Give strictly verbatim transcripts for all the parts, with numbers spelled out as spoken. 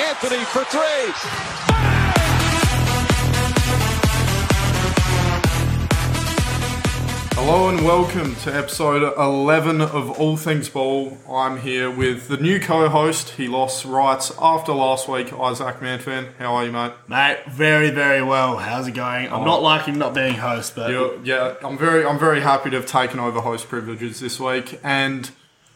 Anthony for three. Hello and welcome to episode eleven of All Things Ball. I'm here with the new co-host. He lost rights after last week, Isaac Manfan. How are you, mate? Mate, very, very well. How's it going? I'm oh. not liking not being host, but You're, yeah, I'm very, I'm very happy to have taken over host privileges this week, and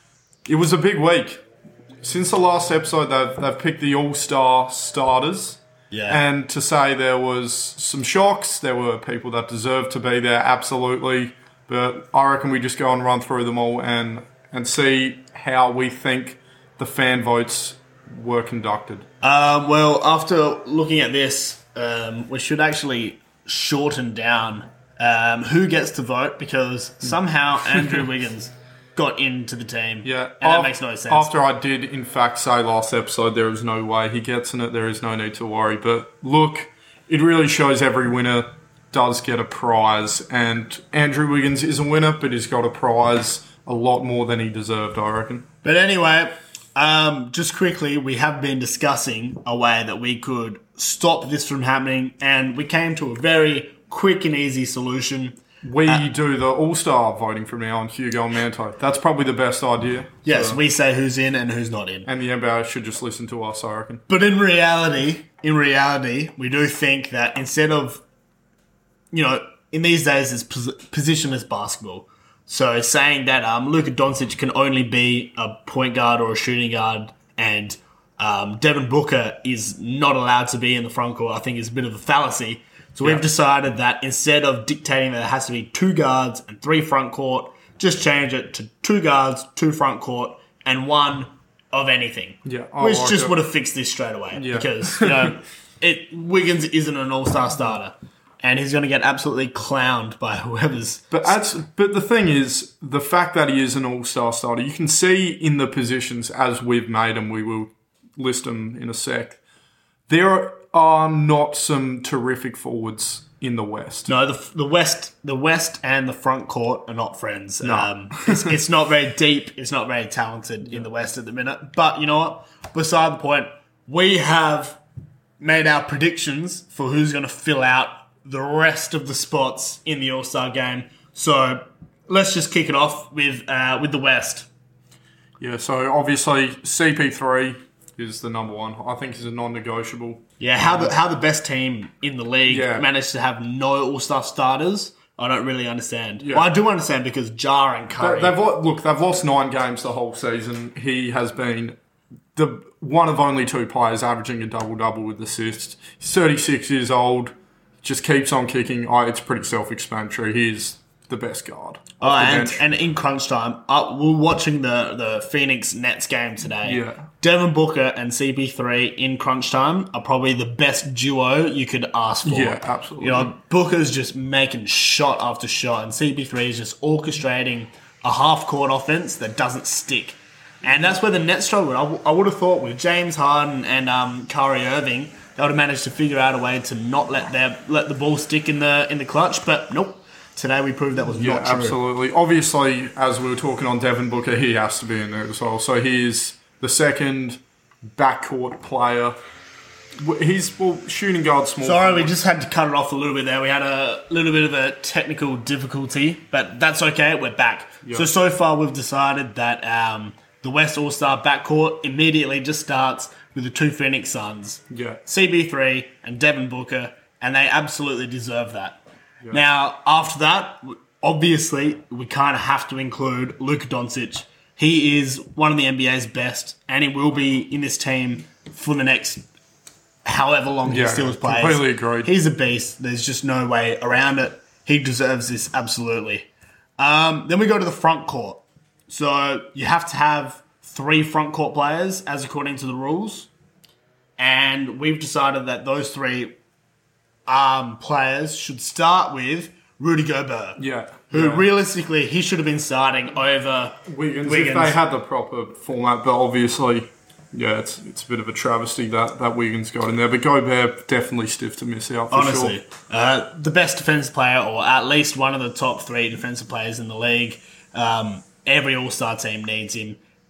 it was a big week. Since the last episode, they've they've picked the All-Star starters. Yeah. And to say there was some shocks, there were people that deserved to be there, absolutely. But I reckon we just go and run through them all and, and see how we think the fan votes were conducted. Um, well, after looking at this, um, we should actually shorten down um, who gets to vote, because somehow Andrew Wiggins got into the team. Yeah, and that af- makes no sense. After I did, in fact, say last episode there is no way he gets in it, there is no need to worry. But look, it really shows every winner does get a prize, and Andrew Wiggins is a winner, but he's got a prize a lot more than he deserved, I reckon. But anyway, um, just quickly, we have been discussing a way that we could stop this from happening, and we came to a very quick and easy solution. We uh, do the All-Star voting from now on, Hugo and Manto. That's probably the best idea. Yes, so, we say who's in and who's not in. And the N B A should just listen to us, I reckon. But in reality, in reality, we do think that instead of, you know, in these days, it's pos- positionless basketball. So saying that um, Luka Doncic can only be a point guard or a shooting guard, and um, Devin Booker is not allowed to be in the front court, I think is a bit of a fallacy. So we've yeah. decided that instead of dictating that it has to be two guards and three front court, just change it to two guards, two front court, and one of anything. Yeah, I Which like just it. would have fixed this straight away. Yeah. Because, you know, it Wiggins isn't an all-star starter. And he's going to get absolutely clowned by whoever's... But as, but the thing is, the fact that he is an all-star starter, you can see in the positions as we've made them, we will list them in a sec, there are not some terrific forwards in the West. No, the the West the West and the front court are not friends. No. Um, it's, it's not very deep. It's not very talented in the West at the minute. But you know what? Beside the point, we have made our predictions for who's going to fill out the rest of the spots in the All-Star game. So let's just kick it off with uh, with the West. Yeah, so obviously C P three is the number one. I think he's a non-negotiable. Yeah, how the how the best team in the league Yeah. managed to have no All-Star starters, I don't really understand. Yeah. Well, I do understand because Jar and Curry... They, they've lo- Look, they've lost nine games the whole season. He has been the one of only two players averaging a double-double with assists. He's thirty-six years old. Just keeps on kicking. Oh, it's pretty self-explanatory. He's the best guard. Oh, off the and, bench. and in crunch time, uh, we're watching the, the Phoenix Nets game today. Yeah. Devin Booker and C P three in crunch time are probably the best duo you could ask for. Yeah, absolutely. You know, Booker's just making shot after shot, and C P three is just orchestrating a half-court offense that doesn't stick. And that's where the Nets struggled. I, w- I would have thought with James Harden and um, Kyrie Irving, they would have managed to figure out a way to not let their let the ball stick in the in the clutch, but nope. Today we proved that was Yeah, not true. absolutely. Obviously, as we were talking on Devin Booker, he has to be in there as well. So he's the second backcourt player. He's well, shooting guard small. Sorry, forward. we just had to cut it off a little bit there. We had a little bit of a technical difficulty, but that's okay. We're back. Yep. So, so far we've decided that um, the West All-Star backcourt immediately just starts with the two Phoenix Suns, Yeah. C B three and Devin Booker, and they absolutely deserve that. Now, after that, obviously, we kind of have to include Luka Doncic. He is one of the N B A's best, and he will be in this team for the next however long he Yeah, still plays. completely agreed. He's a beast. There's just no way around it. He deserves this, absolutely. Um, then we go to the front court. So you have to have three front court players, as according to the rules. And we've decided that those three um, players should start with Rudy Gobert. Yeah. Who yeah. realistically, he should have been starting over Wiggins, Wiggins. if they had the proper format, but obviously, yeah, it's it's a bit of a travesty that, that Wiggins got in there. But Gobert definitely stiff to miss out for Honestly, sure. uh, the best defensive player, or at least one of the top three defensive players in the league. Um, every All-Star team needs him.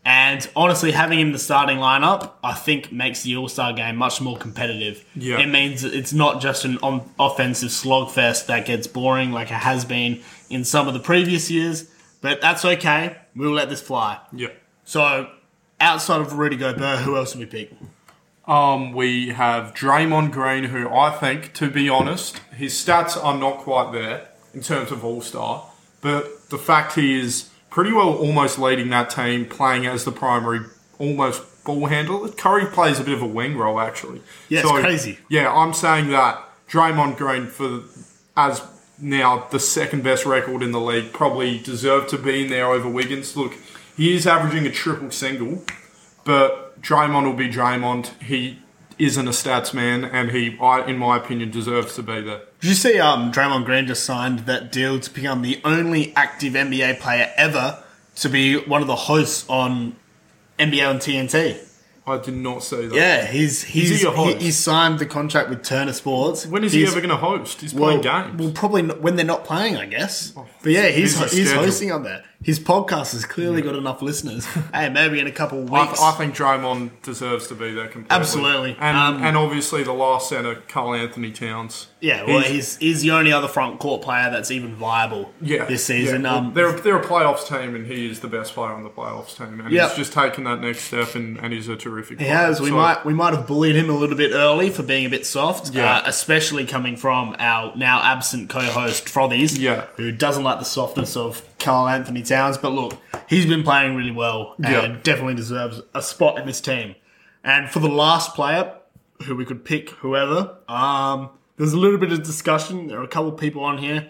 And honestly, having him in the starting lineup, I think makes the All-Star game much more competitive. Yeah. It means it's not just an on- offensive slogfest that gets boring like it has been in some of the previous years. But that's okay. We'll let this fly. Yeah. So, outside of Rudy Gobert, who else do we pick? Um, we have Draymond Green, who I think, to be honest, his stats are not quite there in terms of All-Star. But the fact he is pretty well almost leading that team, playing as the primary, almost ball handler. Curry plays a bit of a wing role, actually. Yeah, so, it's crazy. Yeah, I'm saying that Draymond Green, for as now the second best record in the league, probably deserved to be in there over Wiggins. Look, he is averaging a triple single, but Draymond will be Draymond. He isn't a stats man, and he, I, in my opinion, deserves to be there. Did you see um, Draymond Green just signed that deal to become the only active N B A player ever to be one of the hosts on N B A on T N T? I did not see that. Yeah, he's he's Is he a host? he, he signed the contract with Turner Sports. When is he's, he ever going to host? He's well, playing games. Well, probably not, when they're not playing, I guess. But yeah, he's busy he's schedule. hosting on there. His podcast has clearly got enough listeners. Hey, maybe in a couple of I, weeks. I think Draymond deserves to be there completely. Absolutely. And, Um, and obviously the last centre, Karl Anthony Towns. yeah, well, he's- he's he's the only other front court player that's even viable Yeah, this season. Yeah. Well, Um, they're, they're a playoffs team, and he is the best player on the playoffs team. And Yep. he's just taken that next step, and, and he's a terrific He player. has. We So- might we might have bullied him a little bit early for being a bit soft, Yeah. uh, especially coming from our now absent co-host Frothies, Yeah. who doesn't like the softness of Karl Anthony Towns. But look, he's been playing really well and Yeah. definitely deserves a spot in this team. And for the last player, who we could pick, whoever, um, there's a little bit of discussion. There are a couple of people on here.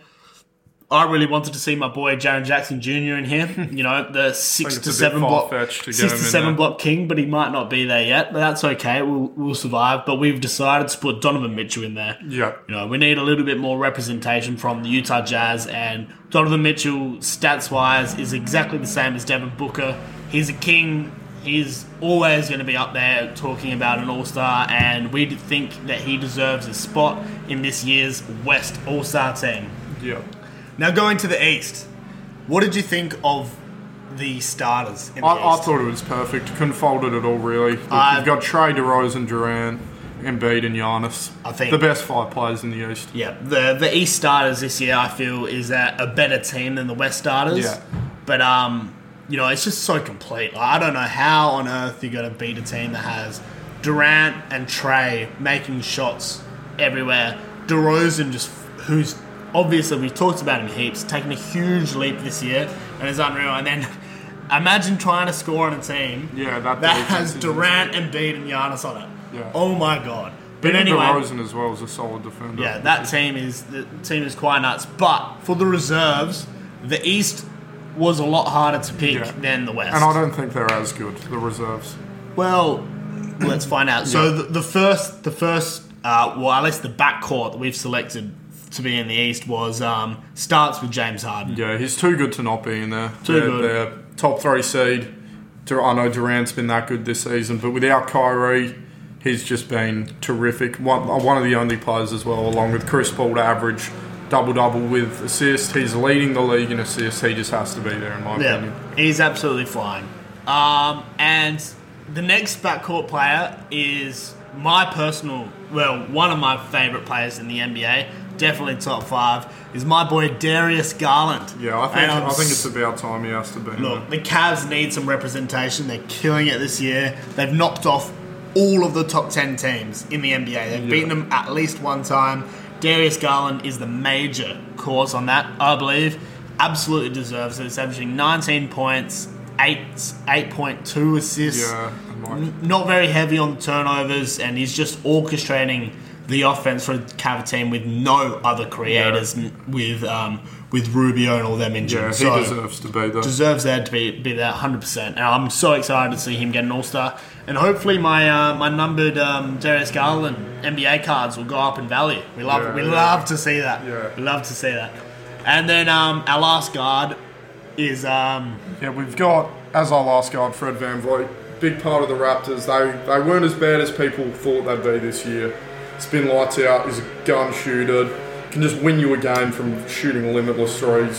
I really wanted to see my boy Jaren Jackson Junior in here. You know, the six it's to a bit seven block, far-fetched to get six him to in seven there. block king, but he might not be there yet. But that's okay. We'll we'll survive. But we've decided to put Donovan Mitchell in there. Yeah. You know, we need a little bit more representation from the Utah Jazz, and Donovan Mitchell, stats wise, is exactly the same as Devin Booker. He's a king. He's always going to be up there talking about an All-Star, and we think that he deserves a spot in this year's West All-Star team. Yeah. Now going to the East, what did you think of the starters in the I, I East? thought it was perfect. Couldn't fault it at all, really. Look, I- you've got Trey DeRozan, Durant, Embiid, and Giannis. I think- the best five players in the East. Yeah, the the East starters this year, I feel, is a, a better team than the West starters. Yeah. But, um, you know, it's just so complete. Like, I don't know how on earth you're going to beat a team that has Durant and Trey making shots everywhere. DeRozan, just who's obviously, we've talked about him heaps, taking a huge leap this year, and it's unreal. And then imagine trying to score on a team Yeah, that, that defense has is Durant, Embiid, and Giannis on it. Yeah. Oh my god. But Even anyway, DeRozan as well is a solid defender. yeah, that team is the team is quite nuts. But for the reserves, the East was a lot harder to pick Yeah. than the West. And I don't think they're as good, the reserves. Well, let's find out. So Yeah. the, the first, the first, uh, well, at least the backcourt that we've selected to be in the East was um, starts with James Harden. Yeah, he's too good to not be in there. Too they're, good. They're top three seed. Dur- I know Durant's been that good this season, but without Kyrie, he's just been terrific. One, one of the only players as well, along with Chris Paul, to average double-double with assists. He's leading the league in assists. He just has to be there, in my Yeah, opinion. he's absolutely flying. Um, and the next backcourt player is my personal, well, one of my favourite players in the N B A, definitely top five, is my boy Darius Garland. Yeah, I think And I'm I think it's about time he has to be in Look, there. the Cavs need some representation. They're killing it this year. They've knocked off all of the top ten teams in the N B A. They've Yeah. beaten them at least one time. Darius Garland is the major cause on that, I believe. Absolutely deserves it. He's averaging nineteen points, eight eight point two assists. Yeah, and like, N- Not very heavy on the turnovers, and he's just orchestrating the offense for the Cavs team with no other creators, n- with um, with Rubio and all them injured. yeah, he So- deserves to be there. deserves there to be be there one hundred percent. And I'm so excited to see him get an All-Star. And hopefully my uh, my numbered um, Darius Garland N B A cards will go up in value. We love Yeah, we yeah. love to see that. Yeah. We love to see that. And then um, our last guard is um, Yeah, we've got, as our last guard, Fred VanVleet. Big part of the Raptors. They they weren't as bad as people thought they'd be this year. It's been lights out. He's a gun shooter. Can just win you a game from shooting limitless threes.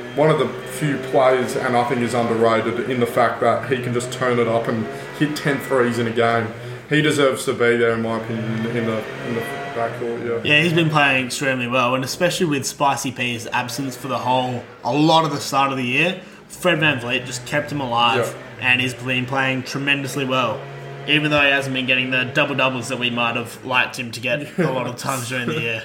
one of the few players, and I think is underrated in the fact that he can just turn it up and hit ten threes in a game. He deserves to be there, in my opinion, in the in the backcourt. Yeah. Yeah, he's been playing extremely well, and especially with Spicy P's absence for the whole a lot of the start of the year, Fred VanVleet just kept him alive, Yeah. and he's been playing tremendously well. Even though he hasn't been getting the double doubles that we might have liked him to get a lot of times during the year.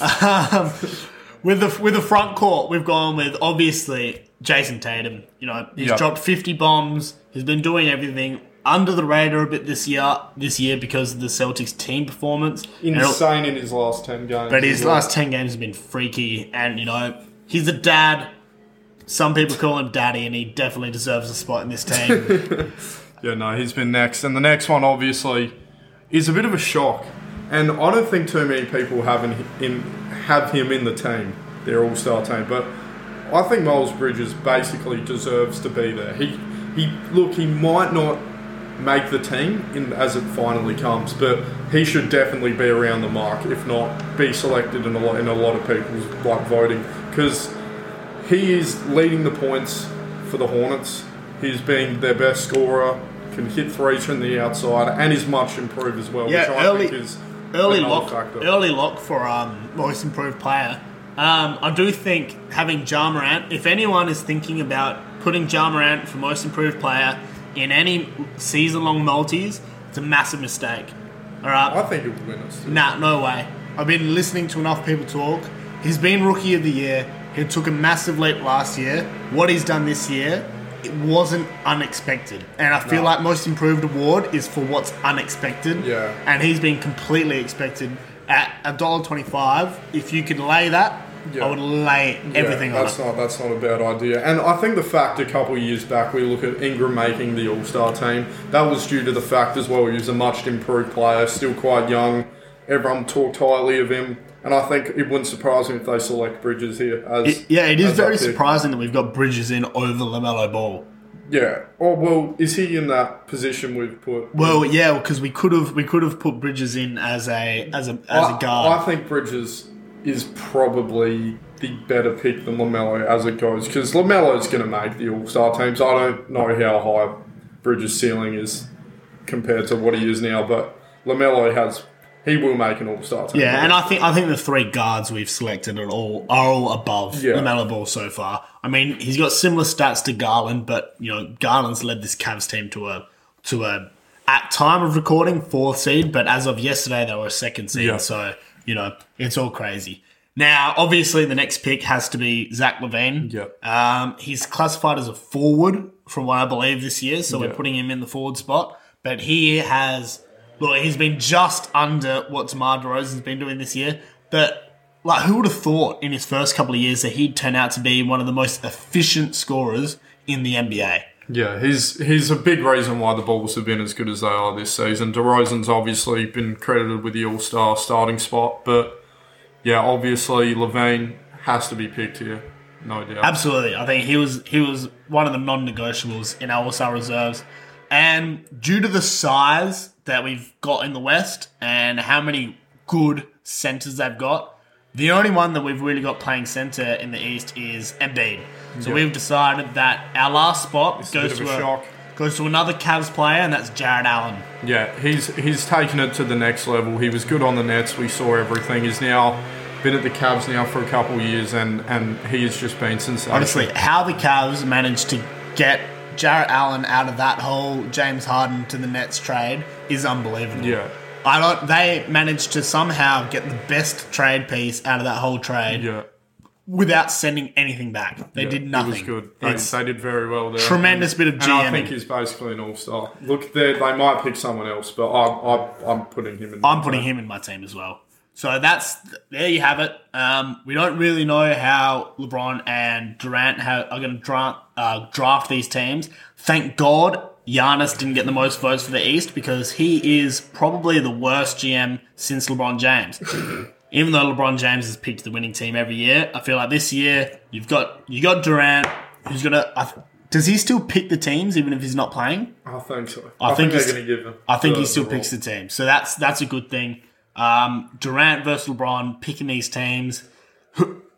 Um, with the with the front court, we've gone with obviously Jason Tatum. You know, he's Yep. dropped fifty bombs. He's been doing everything under the radar a bit this year. This year because of the Celtics team performance. Insane in his last ten games. But his as well. last ten games have been freaky, and you know he's a dad. Some people call him daddy, and he definitely deserves a spot in this team. Yeah, no, he's been next. And the next one, obviously, is a bit of a shock. And I don't think too many people have, in, in, have him in the team, their all-star team. But I think Miles Bridges basically deserves to be there. He, he look, he might not make the team in, as it finally comes, but he should definitely be around the mark, if not be selected in a lot, in a lot of people's like voting. Because he is leading the points for the Hornets. He's been their best scorer, can hit threes from the outside, and is much improved as well, Yeah, which I early- think is early another lock, factor. early lock for um, most improved player. Um, I do think having Ja Morant, if anyone is thinking about putting Ja Morant for most improved player in any season-long multis, it's a massive mistake. All right. I think he'll win us. Nah, no way. I've been listening to enough people talk. He's been Rookie of the Year. He took a massive leap last year. What he's done this year, it wasn't unexpected. And I feel No. like Most Improved Award is for what's unexpected. Yeah. And he's been completely expected. At one dollar twenty-five, if you could lay that, Yeah. I would lay everything yeah, on that's it. not that's not a bad idea. And I think the fact a couple of years back we look at Ingram making the All-Star team, that was due to the fact as well he was a much improved player, still quite young. Everyone talked highly of him. And I think it wouldn't surprise me if they select Bridges here as It- yeah, it is as very that pick. surprising that we've got Bridges in over LaMelo Ball. Yeah. Oh well, is he in that position we've put? Well, yeah, because we could have we could have put Bridges in as a as a as I, a guard. I think Bridges is probably the better pick than LaMelo as it goes, because LaMelo's going to make the All-Star teams. I don't know how high Bridges' ceiling is compared to what he is now, but LaMelo has he will make an All-Star team. Yeah, and I think I think the three guards we've selected are all are all above Yeah. LaMelo Ball so far. I mean, he's got similar stats to Garland, but you know, Garland's led this Cavs team to a to a at time of recording fourth seed, but as of yesterday they were a second seed. Yeah. So you know, it's all crazy. Now, obviously, the next pick has to be Zach LaVine. Yep. Um, he's classified as a forward from what I believe this year, so we're Yeah. putting him in the forward spot. But he has, look, he's been just under what DeMar DeRozan's been doing this year. But like, who would have thought in his first couple of years that he'd turn out to be one of the most efficient scorers in the N B A? Yeah, he's he's a big reason why the Bulls have been as good as they are this season. DeRozan's obviously been credited with the All-Star starting spot, but yeah, obviously LaVine has to be picked here, no doubt. Absolutely. I think he was he was one of the non-negotiables in our All-Star reserves. And due to the size that we've got in the West and how many good centers they've got, the only one that we've really got playing center in the East is Embiid. So Yeah. we've decided that our last spot It's a goes bit of to a a, shock. goes to another Cavs player, and that's Jared Allen. Yeah, he's he's taken it to the next level. He was good on the Nets. We saw everything. He's now been at the Cavs now for a couple of years, and, and he has just been sensational. Honestly, how the Cavs managed to get Jarrett Allen out of that whole James Harden to the Nets trade is unbelievable. Yeah. I don't. They managed to somehow get the best trade piece out of that whole trade Yeah. without sending anything back. They Yeah, did nothing. It was good. They, It's they did very well there. tremendous and, bit of And I GMing. think he's basically an all-star. Look, they they might pick someone else, but I, I, I'm putting him in. I'm putting him in my team as well. So that's there you have it. Um, we don't really know how LeBron and Durant have, are going to draft, uh, draft these teams. Thank God Giannis didn't get the most votes for the East because he is probably the worst G M since LeBron James. Even though LeBron James has picked the winning team every year, I feel like this year you've got you got Durant, who's gonna. I, does he still pick the teams even if he's not playing? I think so. I I, think think, they're he's- going to give him. I think the- he still the picks the role. team. So that's that's a good thing. Um, Durant versus LeBron picking these teams.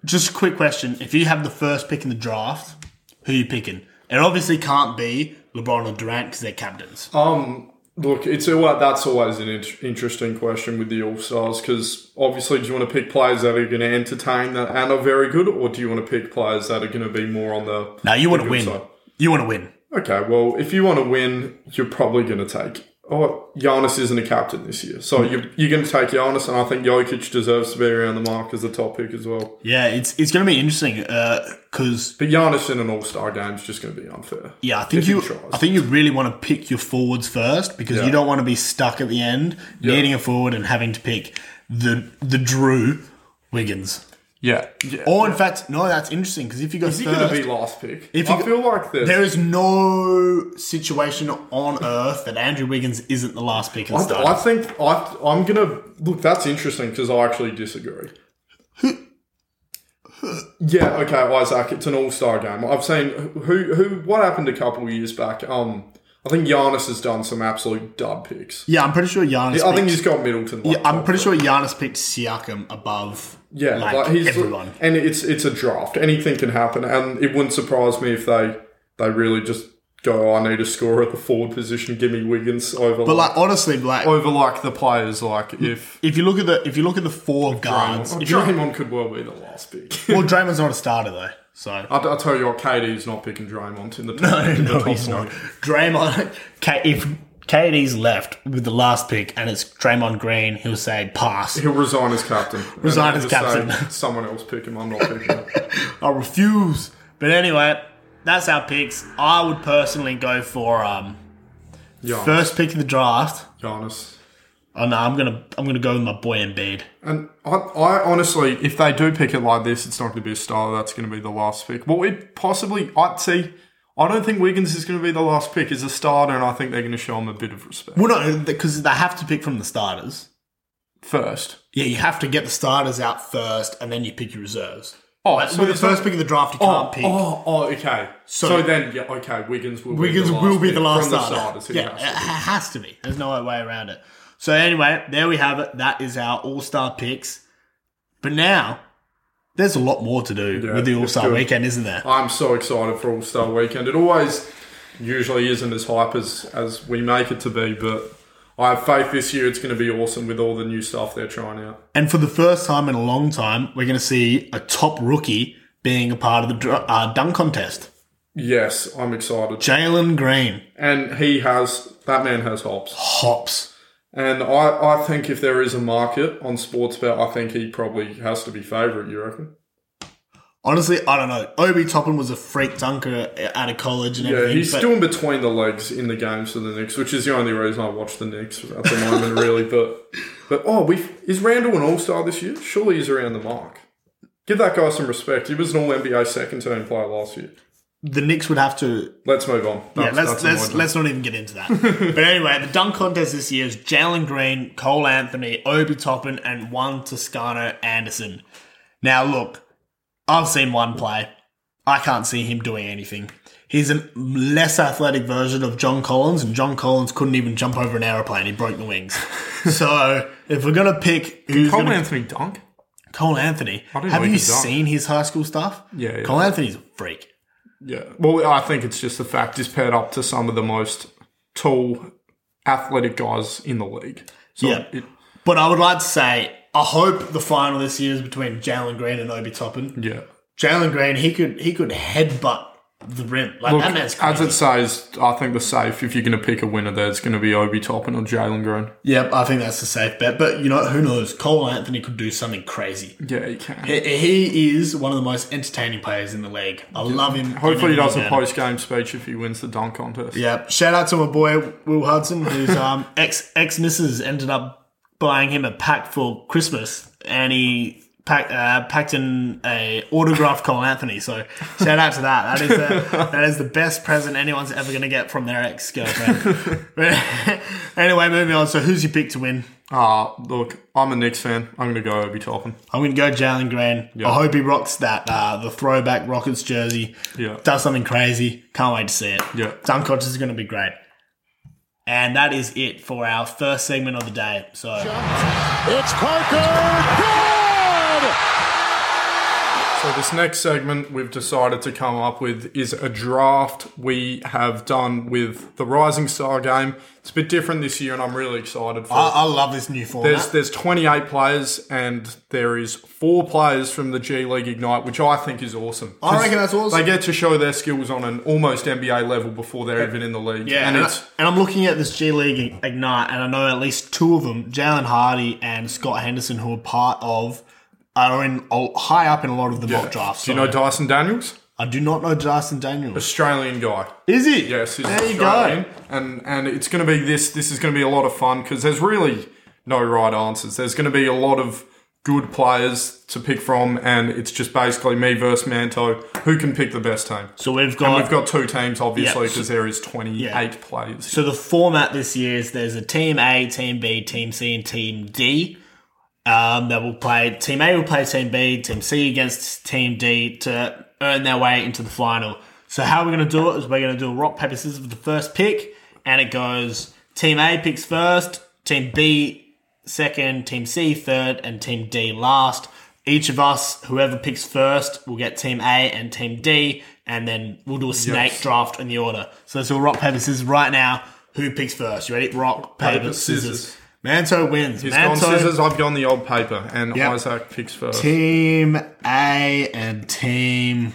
just a quick question. If you have the first pick in the draft, who are you picking? It obviously can't be LeBron or Durant because they're captains. Um, look, it's a, that's always an in- interesting question with the All-Stars because obviously do you want to pick players that are going to entertain that and are very good, or do you want to pick players that are going to be more on the... No, you want the to win. side? You want to win. Okay, well, if you want to win, you're probably going to take... Oh, Giannis isn't a captain this year. So you're, you're going to take Giannis, and I think Jokic deserves to be around the mark as the top pick as well. Yeah, it's it's going to be interesting because... Uh, but Giannis in an All-Star game is just going to be unfair. Yeah, I think you I think you really want to pick your forwards first because yeah. you don't want to be stuck at the end, yeah. needing a forward and having to pick the the Drew Wiggins. Yeah. yeah. Or, in fact, no, that's interesting because if you go is first... Is he going to be last pick? If you I feel like this. There is no situation on earth that Andrew Wiggins isn't the last pick in the I, I think I, I'm going to... Look, that's interesting because I actually disagree. yeah, okay, Isaac, it's an all-star game. I've seen... who who. What happened a couple of years back? Um, I think Giannis has done some absolute dud picks. Yeah, I'm pretty sure Giannis... Yeah, I think he's got Middleton. Like yeah, I'm pretty sure Giannis picked Siakam above... Yeah, like, like he's everyone. And it's it's a draft. Anything can happen, and it wouldn't surprise me if they they really just go, oh, I need a scorer at the forward position, give me Wiggins over. But like, like honestly, like over like the players, like if if you look at the if you look at the four guards, Draymond, if Draymond could well be the last pick. Well, Draymond's not a starter though, so I I'll tell you what, K D's not picking Draymond in the top, no, in the no, top he's one. not. Draymond, K, if K D's left with the last pick and it's Draymond Green, he'll say pass. He'll resign as captain. Resign as captain. Say, someone else pick him. I'm not picking him. I refuse. But anyway, that's our picks. I would personally go for um Giannis. first pick of the draft. Giannis. Oh no, I'm gonna I'm gonna go with my boy Embiid. And I, I honestly, if they do pick it like this, it's not going to be a star. That's going to be the last pick. Well, it possibly, I'd see. I don't think Wiggins is going to be the last pick as a starter, and I think they're going to show him a bit of respect. Well, no, because they have to pick from the starters first. Yeah, you have to get the starters out first, and then you pick your reserves. Oh, like, so with the first not, pick of the draft, you can't oh, pick. Oh, oh, okay. So, so then, yeah, okay, Wiggins will Wiggins be the last will be the last from starter. The starters, yeah, it has to be. There's no way around it. So anyway, there we have it. That is our All-Star picks. But now, there's a lot more to do yeah, with the All-Star weekend, isn't there? I'm so excited for All-Star weekend. It always usually isn't as hype as, as we make it to be, but I have faith this year it's going to be awesome with all the new stuff they're trying out. And for the first time in a long time, we're going to see a top rookie being a part of the uh, dunk contest. Yes, I'm excited. Jalen Green. And he has, that man has hops. Hops. And I, I think if there is a market on Sportsbet, I think he probably has to be favourite, you reckon? Honestly, I don't know. Obi Toppin was a freak dunker out of college and everything. Yeah, he's still in between the legs in the games for the Knicks, which is the only reason I watch the Knicks at the moment, really. But, but oh, we is Randall an All-Star this year? Surely he's around the mark. Give that guy some respect. He was an All N B A second-team player last year. The Knicks would have to... Let's move on. That's, yeah, let's let's, let's not even get into that. But anyway, the dunk contest this year is Jalen Green, Cole Anthony, Obi Toppin, and Juan Toscano Anderson. Now, look, I've seen one play. I can't see him doing anything. He's a less athletic version of John Collins, and John Collins couldn't even jump over an aeroplane. He broke the wings. So, if we're going to pick... Can Cole gonna, Anthony dunk? Cole Anthony. Have you seen his high school stuff? Yeah, yeah. Cole Anthony's a freak. Yeah, well, I think it's just the fact he's paired up to some of the most tall, athletic guys in the league. So yeah, it, but I would like to say, I hope the final this year is between Jalen Green and Obi Toppin. Yeah, Jalen Green, he could he could headbutt the rim. Like, look, that man's crazy. As it says, I think the safe, if you're going to pick a winner there, it's going to be Obi Toppin or Jalen Green. Yep, I think that's the safe bet. But, you know, who knows? Cole Anthony could do something crazy. Yeah, he can. He, he is one of the most entertaining players in the league. I yeah. love him. Hopefully he does a post-game speech if he wins the dunk contest. Yep. Shout out to my boy, Will Hudson, whose um, ex, ex-missus ended up buying him a pack for Christmas. And he... Pack, uh, packed in a autographed Cole Anthony, so shout out to that. That is the, that is the best present anyone's ever going to get from their ex-girlfriend. Anyway, moving on. So who's your pick to win? Ah, uh, look, I'm a Knicks fan. I'm going to go Obi Toppin. I'm going to go Jalen Green. Yep. I hope he rocks that uh, the throwback Rockets jersey. Yeah, does something crazy. Can't wait to see it. Yeah, dunk contest is going to be great. And that is it for our first segment of the day. So it's Parker. Good! So this next segment we've decided to come up with is a draft we have done with the Rising Star game. It's a bit different this year and I'm really excited for I, it. I love this new format. There's there's twenty-eight players and there is four players from the G League Ignite, which I think is awesome. I reckon that's awesome. They get to show their skills on an almost N B A level before they're even in the league. Yeah, and and, it's I, and I'm looking at this G League Ignite, and I know at least two of them, Jalen Hardy and Scott Henderson, who are part of, are in high up in a lot of the yeah. mock drafts. Do you know Dyson Daniels? I do not know Dyson Daniels. Australian guy. Is he? Yes, he's there you Australian. go. And and it's going to be this. This is going to be a lot of fun because there's really no right answers. There's going to be a lot of good players to pick from, and it's just basically me versus Manto. Who can pick the best team? So we've got And we've got two teams, obviously, Yeah, because so- there is twenty-eight yeah. players. So the format this year is there's a Team A, Team B, Team C, and Team D. Um, that will play. Team A will play Team B, Team C against Team D to earn their way into the final. So how we're going to do it is we're going to do a rock, paper, scissors with the first pick, and it goes Team A picks first, Team B second, Team C third, and Team D last. Each of us, whoever picks first, will get Team A and Team D, and then we'll do a snake Yes. draft in the order. So let's do a rock, paper, scissors right now. Who picks first? You ready? Rock, paper, Paper, scissors. scissors. Manto wins. He's Manto, gone scissors, I've gone the old paper, and Yep. Isaac picks first. Team A and Team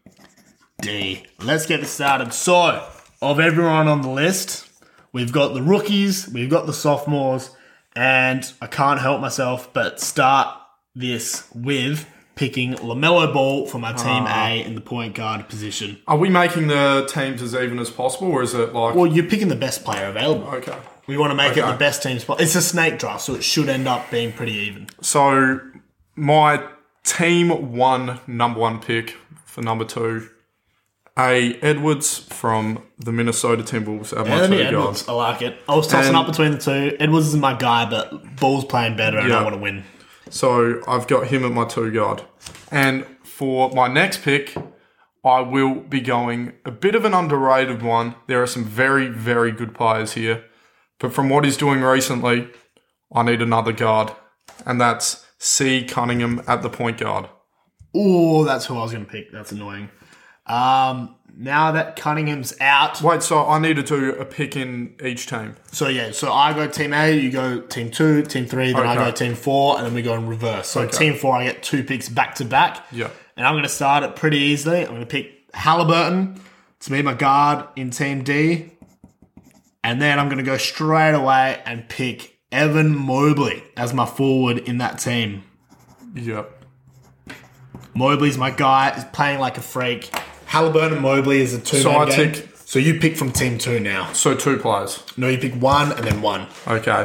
D. Let's get this started. So, of everyone on the list, we've got the rookies, we've got the sophomores, and I can't help myself but start this with picking LaMelo Ball for my Team A in the point guard position. Are we making the teams as even as possible, or is it like... Well, you're picking the best player available. okay. We want to make it Okay. the best team spot. It's a snake draft, so it should end up being pretty even. So, my team one number one pick for number two, A. Edwards from the Minnesota Timberwolves at my Anthony two Edwards, guard. I like it. I was tossing And- up between the two. Edwards is my guy, but Ball's playing better and Yeah. I want to win. So, I've got him at my two guard. And for my next pick, I will be going a bit of an underrated one. There are some very, very good players here. But from what he's doing recently, I need another guard. And that's C. Cunningham at the point guard. Oh, that's who I was going to pick. That's annoying. Um, now that Cunningham's out. Wait, so I need to do a pick in each team. So, yeah, so I go Team A, you go Team two, Team three, then I Okay. go Team four, and then we go in reverse. So, Okay. Team four, I get two picks back to back. Yeah. And I'm going to start it pretty easily. I'm going to pick Halliburton to be my guard in Team D. And then I'm going to go straight away and pick Evan Mobley as my forward in that team. Yep. Mobley's my guy. He's playing like a freak. Halliburton and Mobley is a two-man So I game. take- So you pick from Team two now. So two players. No, you pick one and then one. Okay.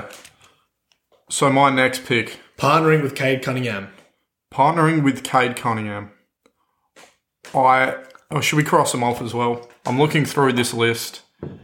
So my next pick, Partnering with Cade Cunningham. partnering with Cade Cunningham. I oh, should we cross them off as well? I'm looking through this list,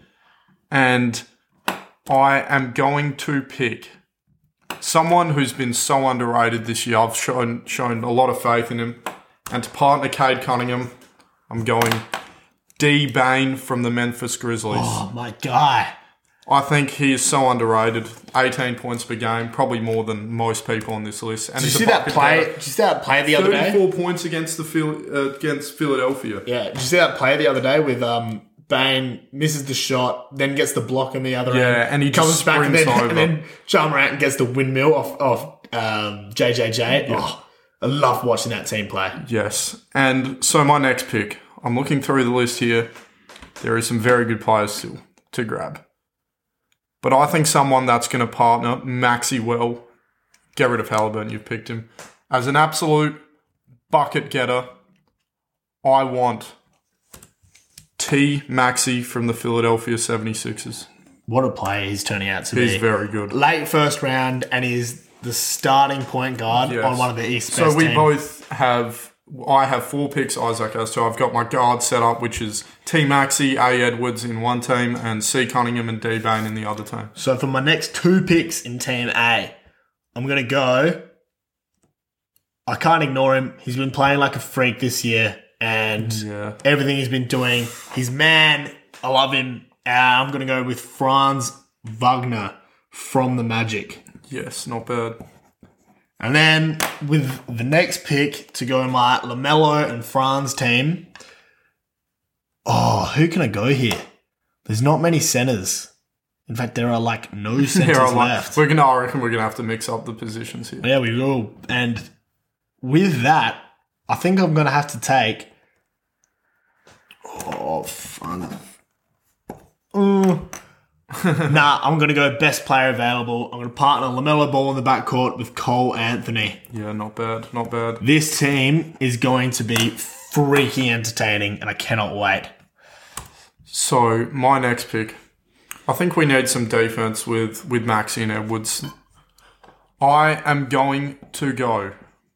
and I am going to pick someone who's been so underrated this year. I've shown shown a lot of faith in him, and to partner Cade Cunningham, I'm going D. Bain from the Memphis Grizzlies. Oh, my guy. I think he is so underrated. eighteen points per game, probably more than most people on this list. And Did you he's see a that bucket play? getter. Did you see that play the other day? thirty-four points against the Phil, uh, against Philadelphia. Yeah. Did you see that play the other day with um Bain misses the shot, then gets the block on the other Yeah, end, and he comes just back and sprints then, over. and then Ja Morant gets the windmill off off um, J J J. Oh, I love watching that team play. Yes. And so my next pick, I'm looking through the list here. There is some very good players still to grab. But I think someone that's going to partner Maxey well, get rid of Halliburton, you've picked him, as an absolute bucket getter, I want T. Maxey from the Philadelphia seventy-sixers. What a player he's turning out to He's be. very good. Late first round, and he's the starting point guard Yes. on one of the East So best we team. both have, I have four picks, Isaac has two. I've got my guard set up, which is T. Maxey, A. Edwards in one team, and C. Cunningham and D. Bain in the other team. So for my next two picks in Team A, I'm going to go... I can't ignore him. He's been playing like a freak this year, and Yeah. everything he's been doing. He's man. I love him. Uh, I'm going to go with Franz Wagner from the Magic. Yes, not bad. And then with the next pick to go in my LaMelo and Franz team. Oh, who can I go here? There's not many centers. In fact, there are like no centers Yeah, like, left. we're gonna. I reckon we're gonna have to mix up the positions here. Yeah, we will. And with that, I think I'm gonna have to take. Oh, fun. Mm. nah, I'm gonna go best player available. I'm gonna partner LaMelo Ball in the backcourt with Cole Anthony. Yeah, not bad, not bad. This team is going to be freaking entertaining, and I cannot wait. So my next pick, I think we need some defense with with Maxey and Edwards. I am going to go.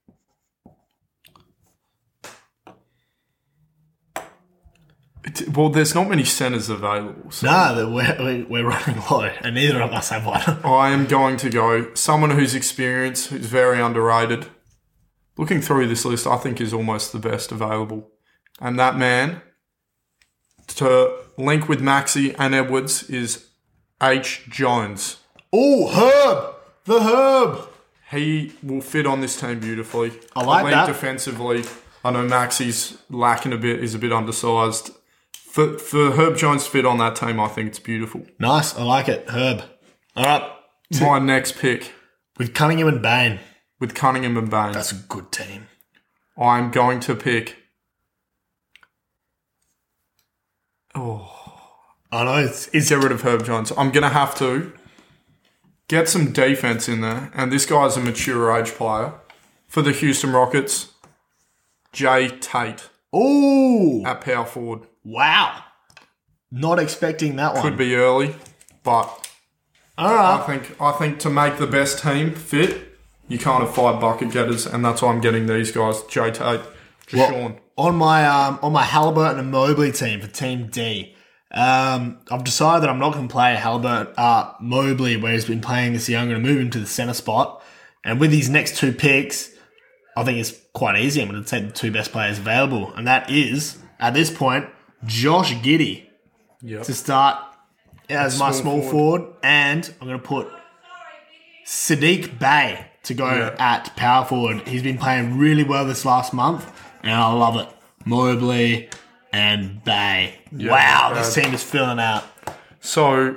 It, well, there's not many centers available. So Nah, that we're, we're running low, and neither of us have one. I am going to go someone who's experienced, who's very underrated. Looking through this list, I think is almost the best available. And that man, to link with Maxey and Edwards, is H. Jones. Oh, Herb! The Herb! He will fit on this team beautifully. I like Elite that. defensively. I know Maxey's lacking a bit, is a bit undersized. For, for Herb Jones to fit on that team, I think it's beautiful. Nice, I like it. Herb. All right. My next pick, With Cunningham and Bain. with Cunningham and Baines, That's a good team. I'm going to pick... Oh... I know, it's, it's Get rid of Herb Jones. I'm going to have to get some defense in there. And this guy's a mature age player. For the Houston Rockets, Jay Tate Ooh! at power forward. Wow. Not expecting that one. Could be early, but All I right. think I think to make the best team fit, you can't have five bucket getters, and that's why I'm getting these guys, Jay Tate, Well, Deshaun. on my um, on my Halliburton and Mobley team for Team D, um, I've decided that I'm not going to play Halliburton, uh, Mobley, where he's been playing this year. I'm going to move him to the center spot. And with these next two picks, I think it's quite easy. I'm going to take the two best players available. And that is, at this point, Josh Giddey Yep. to start as my small small forward. forward. And I'm going to put Sadiq Bey to go Yeah. at power forward. He's been playing really well this last month, and I love it. Mobley and Bay. wow, this bad. team is filling out. So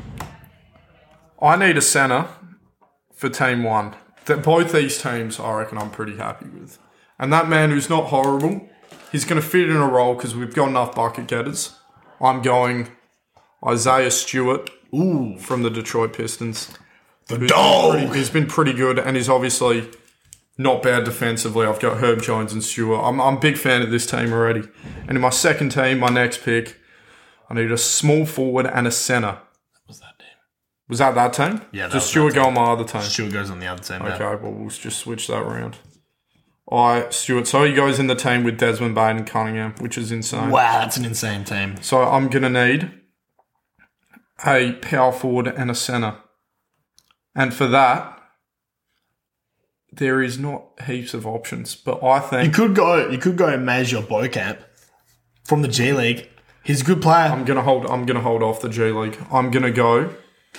I need a center for team one. That both these teams, I reckon, I'm pretty happy with. And that man who's not horrible, he's going to fit in a role because we've got enough bucket getters. I'm going Isaiah Stewart Ooh, from the Detroit Pistons. the Who's dog. been pretty- he's been pretty good, and he's obviously not bad defensively. I've got Herb Jones and Stewart. I'm, I'm a big fan of this team already. And in my second team, my next pick, I need a small forward and a center. What's that team? Was that that team? Yeah, that Does was Stewart that go on my other team? Stewart goes on the other team. Okay, Yeah. well, we'll just switch that around. I Stewart. So he goes in the team with Desmond Bain and Cunningham, which is insane. Wow, that's an insane team. So I'm going to need a power forward and a center. And for that, there is not heaps of options. But I You think could go. You could go and Major Bocamp from the G League. He's a good player. I'm gonna hold I'm gonna hold off the G League. I'm gonna go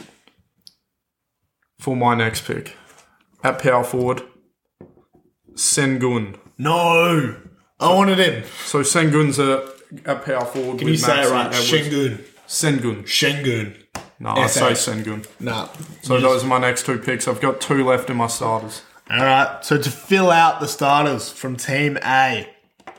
for my next pick. At power forward, Sengun. no, I wanted him. So Sengun's a, a power forward. Can with you say it Maxey right? Edwards. Shengun. Sengun. Shengun. No, I S say H. Sengun. Nah. So those are my next two picks. I've got two left in my starters. All right. So to fill out the starters from Team A.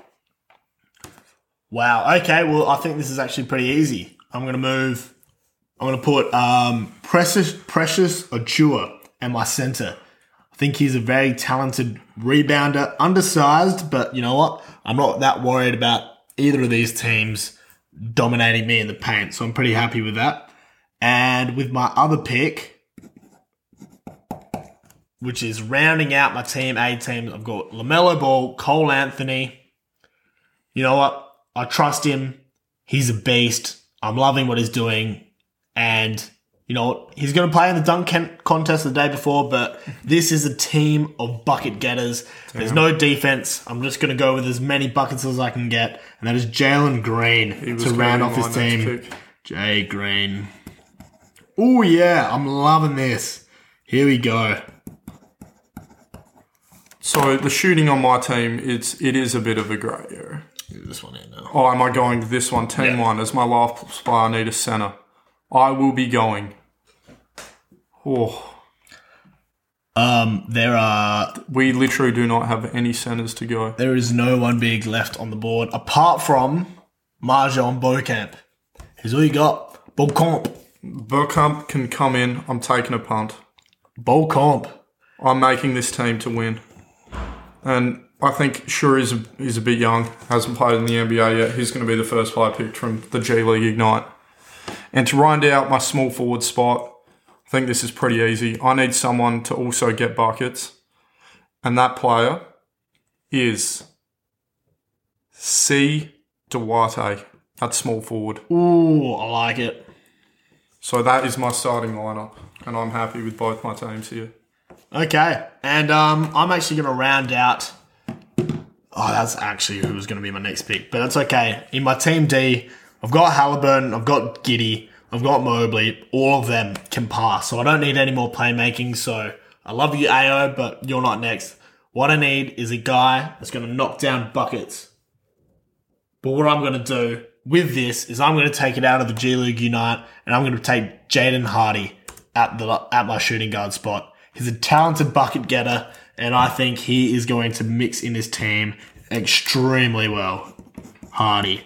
Wow. Okay. Well, I think this is actually pretty easy. I'm going to move. I'm going to put um, Precious Precious Achua at my center. I think he's a very talented rebounder, undersized, but you know what? I'm not that worried about either of these teams dominating me in the paint, so I'm pretty happy with that. And with my other pick, which is rounding out my Team A team, I've got LaMelo Ball, Cole Anthony. You know what? I trust him. He's a beast. I'm loving what he's doing. And, you know what? He's going to play in the dunk can- contest the day before, but this is a team of bucket getters. There's no defense. I'm just going to go with as many buckets as I can get. And that is Jalen Green was to round gonna off be his my next team. pick. Jay Green. Oh, yeah. I'm loving this. Here we go. So the shooting on my team, it's it is a bit of a grey area. This one here now. Oh, am I going to this one? Team Yeah. one as my last spot. I need a centre. I will be going. Oh, Um, there are we literally do not have any centres to go. there is no one big left on the board apart from Marjon Beaucamp. Who's all you got? Beaucamp. Burkamp can come in. I'm taking a punt. Beaucamp. I'm making this team to win. And I think sure is a, is a bit young. Hasn't played in the N B A yet. He's going to be the first player picked from the G League Ignite. And to round out my small forward spot, I think this is pretty easy. I need someone to also get buckets. And that player is C. Duarte at small forward. Ooh, I like it. So that is my starting lineup. And I'm happy with both my teams here. Okay, and um, I'm actually going to round out. Oh, that's actually who was going to be my next pick, but that's okay. In my team D, I've got Halliburton, I've got Giddey, I've got Mobley. All of them can pass, so I don't need any more playmaking. So I love you, A O, but you're not next. What I need is a guy that's going to knock down buckets. But what I'm going to do with this is I'm going to take it out of the G League Unite, and I'm going to take Jaden Hardy at the at my shooting guard spot. He's a talented bucket getter, and I think he is going to mix in his team extremely well. Hardy.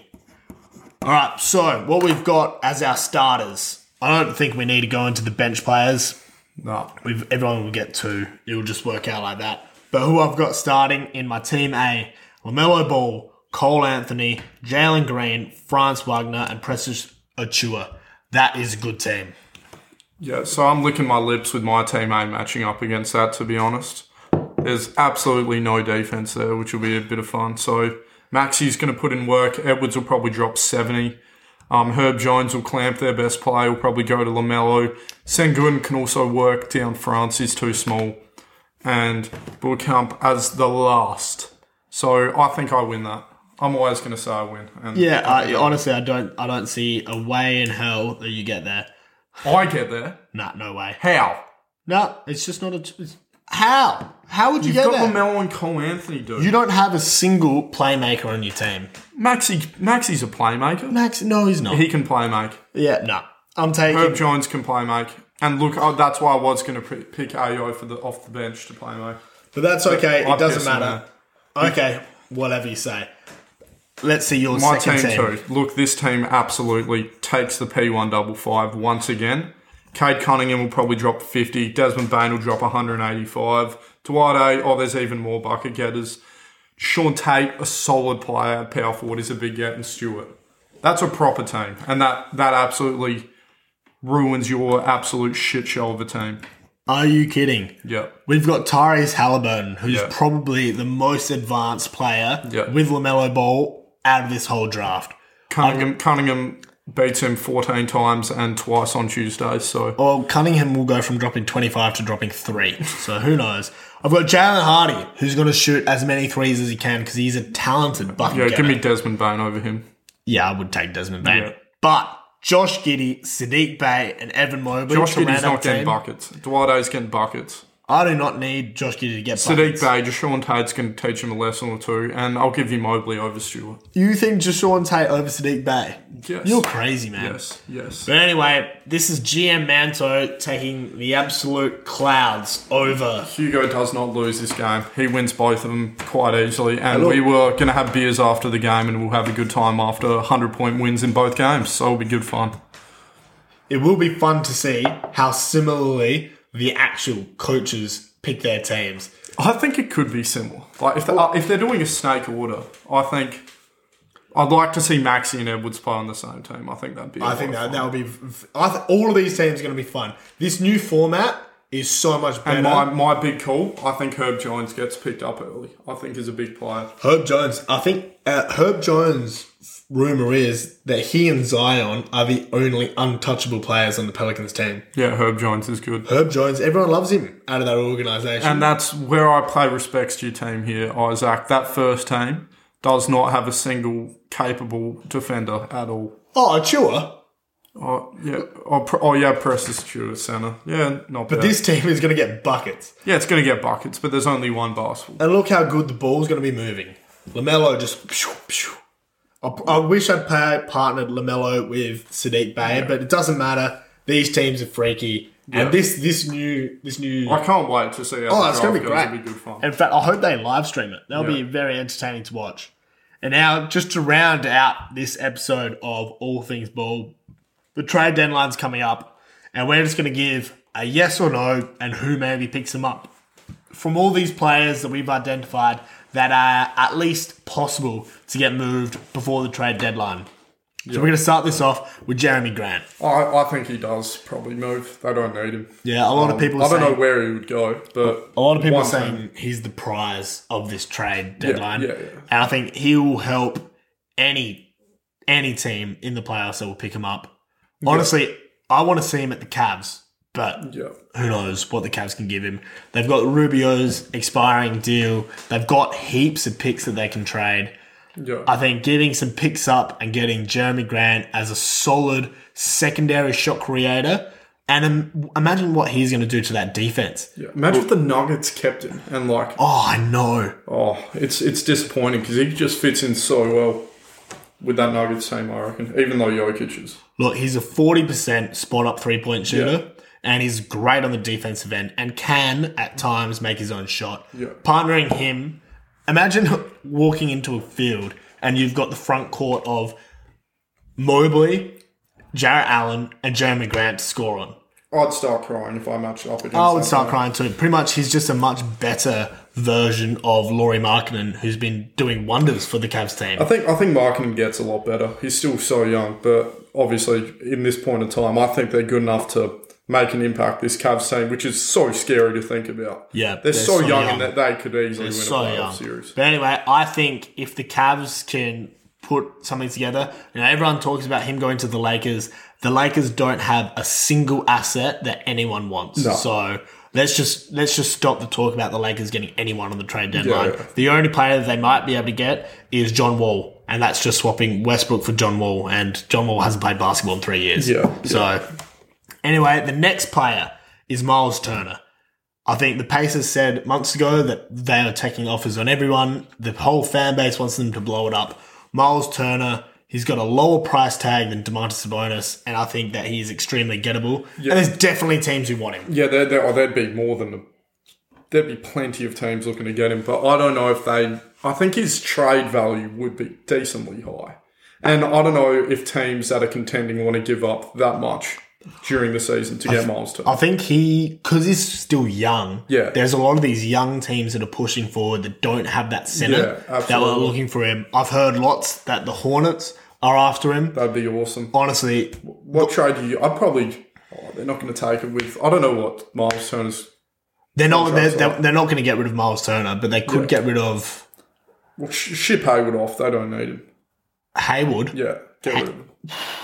All right, so what we've got as our starters, I don't think we need to go into the bench players. No. We've, everyone will get two. It will just work out like that. But who I've got starting in my team A, LaMelo Ball, Cole Anthony, Jalen Green, Franz Wagner, and Precious Achua. That is a good team. Yeah, so I'm licking my lips with my team A matching up against that, to be honest. There's absolutely no defense there, which will be a bit of fun. So Maxi's going to put in work. Edwards will probably drop seventy. Um, Herb Jones will clamp their best player. Will probably go to LaMelo. Sengun can also work down France. He's too small. And Beaucamp as the last. So I think I win that. I'm always going to say I win. And Yeah, I, honestly, I don't, I don't see a way in hell that you get there. I get there. Nah, no way. How? No, it's just not a. It's, how? How would you You've get got there? LaMelo and Cole Anthony, dude. You don't have a single playmaker on your team. Maxi, Maxi's a playmaker. Max, no, he's not. He can play make. Yeah, no. I'm taking. Herb Jones can play make. And look, oh, that's why I was going to pick A O for the off the bench to play make. But that's okay. I It doesn't piss him matter. Okay, whatever you say. Let's see your My second team, team. too. Look, this team absolutely takes the P one double five once again. Cade Cunningham will probably drop fifty. Desmond Bain will drop one hundred eighty-five. Dwight A, oh, there's even more bucket getters. Sean Tate, a solid player at power forward, is a big get, and Stewart. That's a proper team. And that, that absolutely ruins your absolute shit show of a team. Are you kidding? Yep. We've got Tyrese Halliburton, who's Yeah. probably the most advanced player Yeah. with LaMelo Ball out of this whole draft. Cunningham, Cunningham beats him fourteen times and twice on Tuesday, so... Well, Cunningham will go from dropping twenty-five to dropping three. So who knows? I've got Jalen Hardy, who's going to shoot as many threes as he can because he's a talented bucket Yeah, getter. give me Desmond Bain over him. Yeah, I would take Desmond Bain. Yeah. But Josh Giddey, Sadiq Bey, and Evan Mobley. Josh to Giddey's round out not the getting team. buckets. Dwight A's getting buckets. I do not need Josh Giddey to get Sadiq buckets. Bey, Deshaun Tate's going to teach him a lesson or two, and I'll give you Mobley over Stewart. You think Deshaun Tate over Sadiq Bey? Yes. You're crazy, man. Yes, yes. But anyway, this is G M Manto taking the absolute clouds over. Hugo does not lose this game. He wins both of them quite easily, and Hello. we were going to have beers after the game, and we'll have a good time after one hundred point wins in both games, so it'll be good fun. It will be fun to see how similarly the actual coaches pick their teams. I think it could be similar. Like if, they, uh, if they're doing a snake order, I think I'd like to see Maxi and Edwards play on the same team. I think that'd be. a I lot think of that fun. that would be. I th- all of these teams are going to be fun. This new format is so much better. And my, my big call, I think Herb Jones gets picked up early. I think he's a big player. Herb Jones. I think uh, Herb Jones. Rumor is that he and Zion are the only untouchable players on the Pelicans team. Yeah, Herb Jones is good. Herb Jones, everyone loves him out of that organisation. And that's where I pay respects to your team here, Isaac. That first team does not have a single capable defender at all. oh, Achua. Oh, yeah. Oh, Pre- oh yeah, Preston Stewart, centre. Yeah, not bad. But this team is going to get buckets. Yeah, it's going to get buckets, but there's only one basketball. And look how good the ball's going to be moving. LaMelo just... Pshoo, pshoo. I, I wish I'd pay, partnered LaMelo with Sadiq Bey, Yeah. but it doesn't matter. These teams are freaky. Yeah. And this this new... this new. I can't wait to see how Oh, the it's going to draft be goes. great. It'll be good fun. In fact, I hope they live stream it. That'll Yeah. be very entertaining to watch. And now, just to round out this episode of All Things Ball, the trade deadline's coming up, and we're just going to give a yes or no and who maybe picks them up. From all these players that we've identified that are at least possible to get moved before the trade deadline. So we're going to start this off with Jeremy Grant. I, I think he does probably move. They don't need him. Yeah, a lot Um, of people I are don't saying, know where he would go, but a lot of people are one saying team- he's the prize of this trade deadline. yeah, yeah. And I think he will help any any team in the playoffs that will pick him up. Honestly, I want to see him at the Cavs, but Yeah. who knows what the Cavs can give him. They've got Rubio's expiring deal. They've got heaps of picks that they can trade. Yeah. I think getting some picks up and getting Jeremy Grant as a solid secondary shot creator, and im- imagine what he's going to do to that defense. yeah. Imagine if the Nuggets kept him and like, Oh, I know. oh, it's it's disappointing because he just fits in so well with that Nuggets team, I reckon, even though Jokic is. Look, he's a forty percent spot-up three-point shooter, Yeah. and he's great on the defensive end and can, at times, make his own shot. Yeah. Partnering him, imagine walking into a field and you've got the front court of Mobley, Jarrett Allen, and Jeremy Grant to score on. I'd start crying if I matched up against I would that start guy. crying too. Pretty much, he's just a much better version of Lauri Markkanen, who's been doing wonders for the Cavs team. I think I think Markkanen gets a lot better. He's still so young, but obviously in this point in time, I think they're good enough to make an impact. This Cavs team, which is so scary to think about. Yeah, they're, they're so, so young, young. and that they could easily win so a playoff young. series. But anyway, I think if the Cavs can put something together, you know, everyone talks about him going to the Lakers. The Lakers don't have a single asset that anyone wants. No. So let's just let's just stop the talk about the Lakers getting anyone on the trade deadline. Yeah, yeah. The only player that they might be able to get is John Wall, and that's just swapping Westbrook for John Wall, and John Wall hasn't played basketball in three years. Yeah, So anyway, the next player is Miles Turner. I think the Pacers said months ago that they are taking offers on everyone. The whole fan base wants them to blow it up. Miles Turner, he's got a lower price tag than Domantas Sabonis, and I think that he is extremely gettable. Yeah. And there's definitely teams who want him. Yeah, there, there, oh, there'd be more than a, there'd be plenty of teams looking to get him, but I don't know if they. I think his trade value would be decently high, and I don't know if teams that are contending want to give up that much during the season to get Miles Turner. I think he, because he's still young, Yeah. there's a lot of these young teams that are pushing forward that don't have that center Yeah, that absolutely. are looking for him. I've heard lots that the Hornets are after him. That'd be awesome. Honestly, What trade do you? I'd probably. Oh, they're not going to take it with. I don't know what Miles Turner's. they're not they're, Contracts they're, are- they're not going to get rid of Miles Turner, but they could Yeah. get rid of Well, sh- ship Hayward off. They don't need him. Hayward. Yeah, get rid of him.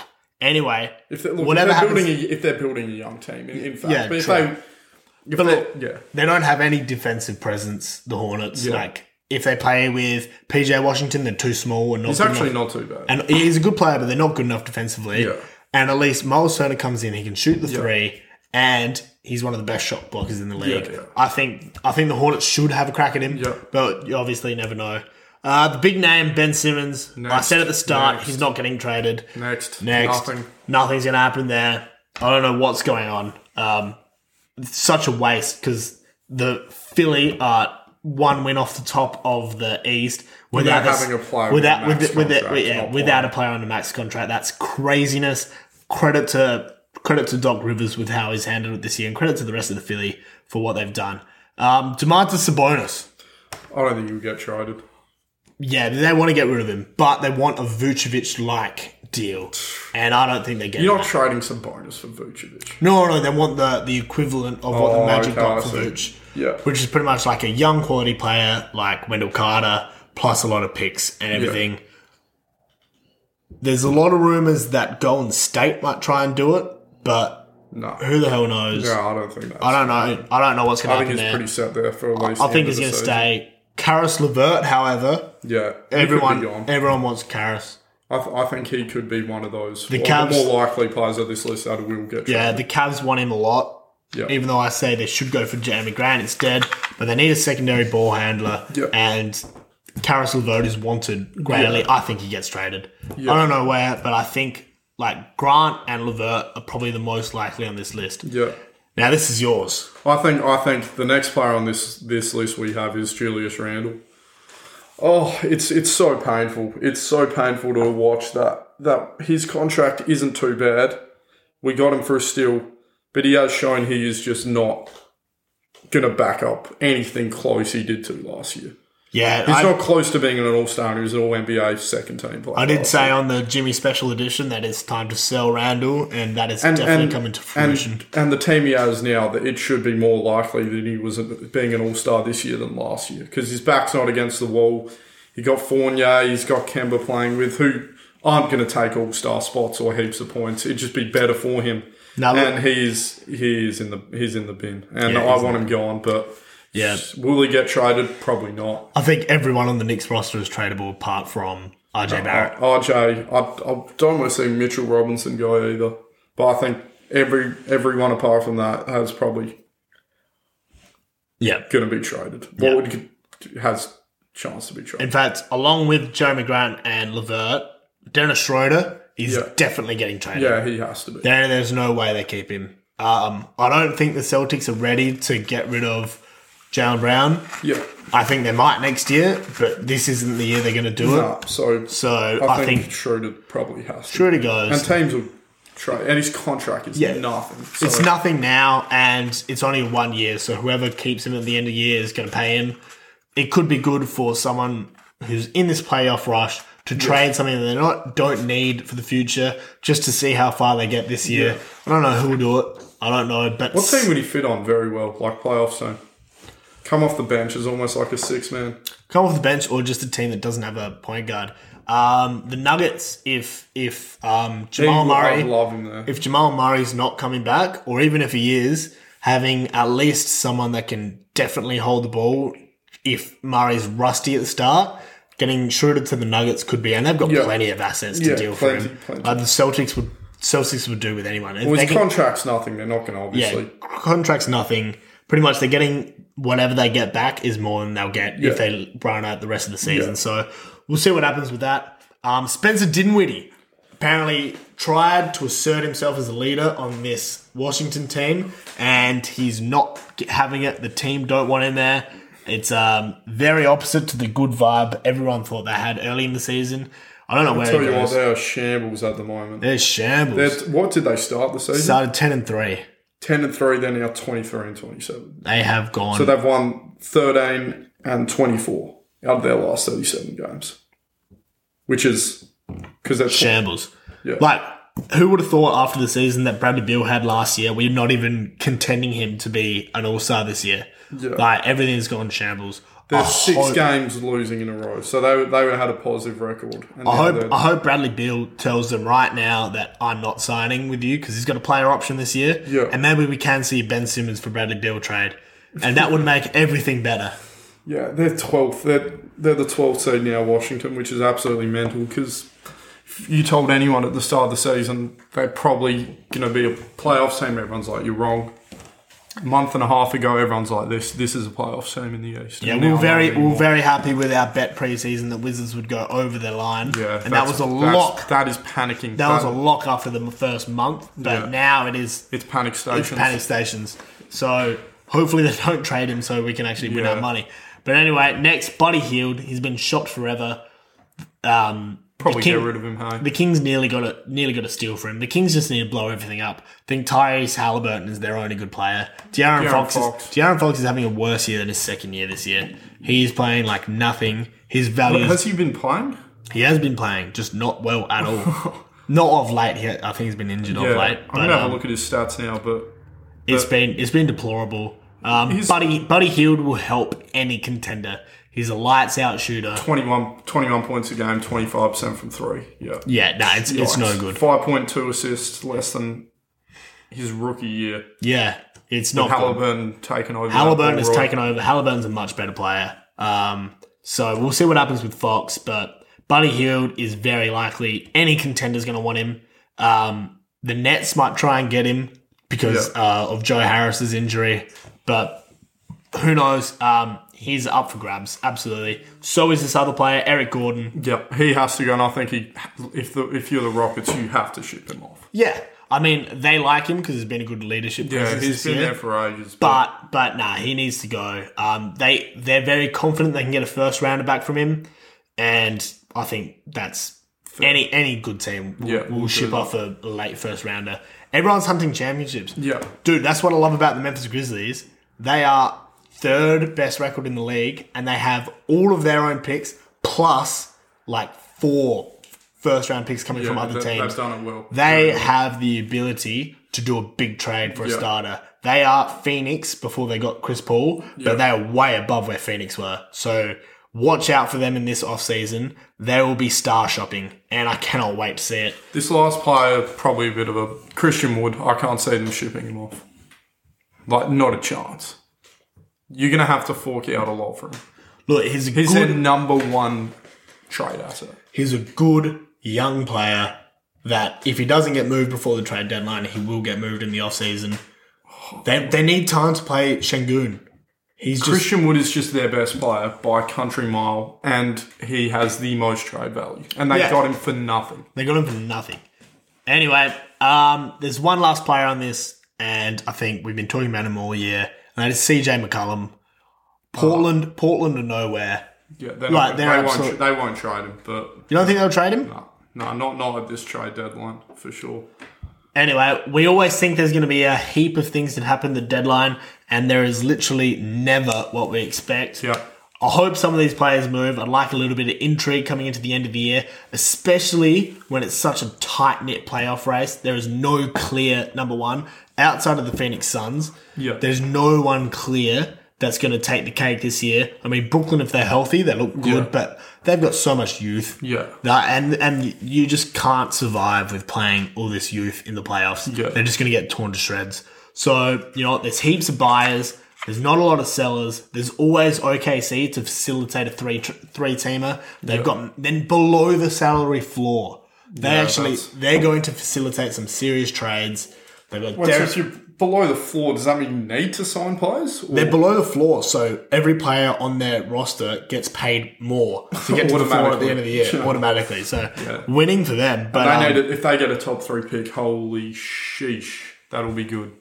Anyway, If they're, look, Whatever if they're happens- building, a, if they're building a young team, in, in fact, Yeah, but if true. they, if But they, look, yeah, they don't have any defensive presence, the Hornets. Yeah. Like, if they play with P J Washington, they're too small and not he's good actually enough. not too bad. And he's a good player, but they're not good enough defensively. Yeah. And at least Miles Turner comes in, he can shoot the three, and he's one of the best shot blockers in the league. Yeah, yeah. I think I think the Hornets should have a crack at him, Yeah. but you obviously never know. Uh, the big name, Ben Simmons. I Next. said at the start, Next. he's not getting traded. Next, Next. nothing. Nothing's going to happen there. I don't know what's going on. Um, it's such a waste because the Philly are one win off the top of the East without, Without this- having a player without with a max with, with, contract, with, yeah, not without playing. a player on a max contract. That's craziness. Credit to credit to Doc Rivers with how he's handled it this year, and credit to the rest of the Philly for what they've done. Um, Domantas Sabonis. I don't think he would get traded. Yeah, they want to get rid of him, but they want a Vucevic-like deal, and I don't think they get You're it. not trading some bonus for Vucevic. No, no, they want the, the equivalent of what Oh, the Magic okay, got I for see. Vooch. Yeah. Which is pretty much like a young quality player like Wendell Carter, plus a lot of picks and everything. There's a lot of rumors that Golden State might try and do it, but No. who the hell knows? Yeah, I don't think that's. I don't know. I don't know what's going I to think happen he's there. pretty set there for at least. I the think end he's of going the to season. stay. Karis LeVert, however, Yeah, he could be everyone gone. everyone wants Karis. I, th- I think he could be one of those. The or Cavs- the more likely players of this list that will get traded. Yeah, the Cavs want him a lot. Yeah. Even though I say they should go for Jeremy Grant instead, but they need a secondary ball handler, Yeah. and Karis LeVert is wanted greatly. Yeah. I think he gets traded. Yeah. I don't know where, but I think like Grant and LeVert are probably the most likely on this list. Yeah. Now this is yours. I think I think the next player on this this list we have is Julius Randle. Oh, it's it's so painful. It's so painful to watch that that his contract isn't too bad. We got him for a steal, but he has shown he is just not going to back up anything close he did to last year. Yeah, He's I, not close to being an all-star. He was an all-N B A second team player. I did last say year. on the Jimmy Special Edition that it's time to sell Randall, and that is and, definitely and, coming to fruition. And, and the team he has now, that it should be more likely that he was being an all-star this year than last year because his back's not against the wall. He got Fournier, he's got Kemba playing with, who aren't going to take all-star spots or heaps of points. It'd just be better for him. Now, look- and he's he's in the he's in the bin, and Yeah, I he's want in him gone, but. Yeah. Will he get traded? Probably not. I think everyone on the Knicks roster is tradable apart from R J Barrett. R J, I, I don't want to see Mitchell Robinson go either, but I think every everyone apart from that has probably Yeah. going to be traded. Yeah. What would has chance to be traded? In fact, along with Jeremy Grant and LeVert, Dennis Schroeder is Yeah. definitely getting traded. Yeah, he has to be. There, there's no way they keep him. Um, I don't think the Celtics are ready to get rid of Jaylen Brown. Yeah, I think they might next year, but this isn't the year they're going to do it. nah, so So I, I, think, think, Schroeder probably has to. Schroeder goes. And teams will trade, and his contract is Yeah. nothing. So It's nothing now, and it's only one year, so whoever keeps him at the end of the year is going to pay him. It could be good for someone who's in this playoff rush to trade something that they not don't need for the future, just to see how far they get this year. Yeah. I don't know who will do it. I don't know, but What team would he fit on very well, like playoff zone? Come off the bench is almost like a six man. come off the bench or just a team that doesn't have a point guard. Um, the Nuggets, if if um, Jamal Murray, I love him there. if Jamal Murray's not coming back, or even if he is, having at least someone that can definitely hold the ball if Murray's rusty at the start, getting Schroeder to the Nuggets could be, and they've got Yeah. plenty of assets to Yeah, deal plenty, for him. plenty. Uh, the Celtics would Celtics would do with anyone. If Well, they his can- contract's nothing. They're not going to obviously. yeah, contract's nothing. Pretty much, they're getting whatever they get back is more than they'll get Yeah. if they run out the rest of the season. Yeah. So we'll see what happens with that. Um, Spencer Dinwiddie apparently tried to assert himself as a leader on this Washington team, and he's not get- having it. The team don't want him there. It's um, very opposite to the good vibe everyone thought they had early in the season. I don't know where Tell it you what, goes. they are shambles at the moment. There's shambles. They're, what did they start the season? Started ten and three. ten and three. They're now twenty-three and twenty-seven. They have gone. So they've won thirteen and twenty-four out of their last thirty-seven games, which is because that's shambles. Yeah. Like, who would have thought after the season that Bradley Beal had last year, we're not even contending him to be an all-star this year? Yeah. Like, everything's gone shambles. There's I six hope, games losing in a row, so they they had a positive record. And I now hope, they're- I hope Bradley Beal tells them right now that I'm not signing with you because he's got a player option this year. Yeah. And maybe we can see Ben Simmons for Bradley Beal trade. And that would make everything better. yeah, they're twelfth. They're they're the twelfth seed now, Washington, which is absolutely mental. Because if you told anyone at the start of the season they're probably going to be a playoff team, everyone's like, you're wrong. A month and a half ago, everyone's like, this This is a playoff team in the East. Yeah, And we were now very not we were anymore. very happy with our bet preseason that Wizards would go over their line. Yeah, and that was a that's- lock. That is panicking. That was a lock after the first month, but Yeah. now it is It's panic stations. it's panic stations. So hopefully they don't trade him so we can actually win Yeah. our money. But anyway, next, Buddy Hield. He's been shocked forever. Um, Probably the King- get rid of him, hey? The Kings nearly got a nearly got a steal for him. The Kings just need to blow everything up. I think Tyrese Halliburton is their only good player. De'Aaron, De'Aaron Fox, Fox. Is, De'Aaron Fox is having a worse year than his second year this year. He's playing like nothing. His value Has he been playing? he has been playing, just not well at all. Not of late. He, I think he's been injured Yeah, of late. I'm But, going to have um, a look at his stats now, but It's But- been it's been deplorable. Um, He's- Buddy Buddy Hield will help any contender. He's a lights out shooter. twenty-one, twenty-one points a game, twenty-five percent from three. Yeah. Yeah, no, it's it's no Yikes. good. five point two assists, less than his rookie year. Yeah, it's not good. Halliburton taken over. Halliburton that has ball right. taken over. Halliburton's a much better player. Um, so we'll see what happens with Fox, but Buddy Hield is very likely. Any contender's going to want him. Um, the Nets might try and get him because Yeah. uh, of Joe Harris's injury, but who knows? Um, he's up for grabs, absolutely. So is this other player, Eric Gordon. Yeah, he has to go, and I think he, if the if you're the Rockets, you have to ship him off. Yeah, I mean they like him because he's been a good leadership. Yeah, presence he's this been year. there for ages. But but nah, he needs to go. Um, they they're very confident they can get a first rounder back from him, and I think that's any any good team will, Yeah, will we'll ship do off a late first rounder. Everyone's hunting championships. Yeah. Dude, that's what I love about the Memphis Grizzlies. They are third best record in the league, and they have all of their own picks plus like four first round picks coming yeah, from other they, teams. they've done it well. They Very well. have the ability to do a big trade for a Yeah. starter. They are Phoenix before they got Chris Paul, Yeah. but they are way above where Phoenix were. So watch out for them in this offseason. They will be star shopping, and I cannot wait to see it. This last player, probably a bit of a Christian Wood. I can't see them shipping him off. Like, not a chance. You're going to have to fork out a lot for him. Look, he's a He's good, their number one trade asset. he's a good young player that if he doesn't get moved before the trade deadline, he will get moved in the offseason. They they need time to play Şengün. He's just Christian Wood is just their best player by a country mile, and he has the most trade value. And they Yeah. got him for nothing. They got him for nothing. Anyway, um, there's one last player on this, and I think we've been talking about him all year, and that is C J McCollum. Portland, Portland to nowhere. Yeah, they're Like, not, they're they, absolute- won't, they won't trade him, but You don't think they'll trade him? no, no, not, not at this trade deadline, for sure. Anyway, we always think there's going to be a heap of things that happen at the deadline, and there is literally never what we expect. Yeah. I hope some of these players move. I'd like a little bit of intrigue coming into the end of the year, especially when it's such a tight-knit playoff race. There is no clear number one. Outside of the Phoenix Suns, Yeah. there's no one clear that's going to take the cake this year. I mean, Brooklyn, if they're healthy, they look good, Yeah. but they've got so much youth. Yeah. That, and and you just can't survive with playing all this youth in the playoffs. Yeah. They're just going to get torn to shreds. So, you know, there's heaps of buyers. There's not a lot of sellers. There's always O K C to facilitate a three tr- three teamer. They've Yeah. got then below the salary floor. They Yeah, actually that's- they're going to facilitate some serious trades. They've got Well, so Derek- if you're below the floor, does that mean you need to sign players? Or- they're below the floor, so every player on their roster gets paid more to get to the floor at the end of the year Automatically. automatically. So Yeah. winning for them. But they um, need it, if they get a top three pick, holy sheesh, that'll be good.